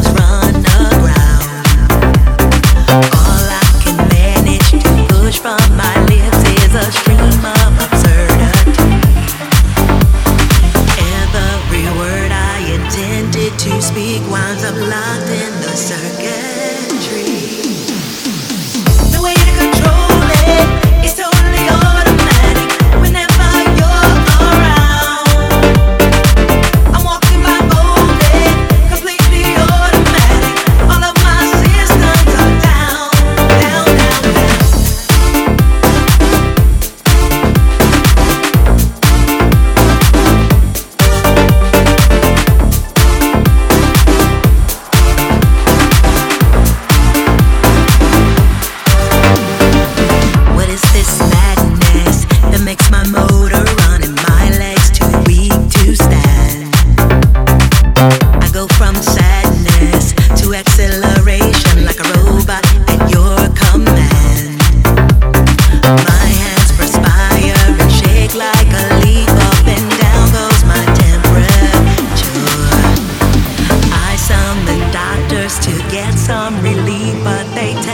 systems run aground. All I can manage to push from my lips is a stream of absurdity. Every word I intended to speak winds up locked in the circuitry. The way to control it is totally automatic. Whenever you're around, I'm walking by boldly, completely automatic. All of my systems are down, down, down, down. What is this madness that makes my motor run and my legs too weak to stand? I go from sadness to acceleration like a robot at your command. My hands perspire and shake like a leaf. Up and down goes my temperature. I summon doctors to get some relief, but they tell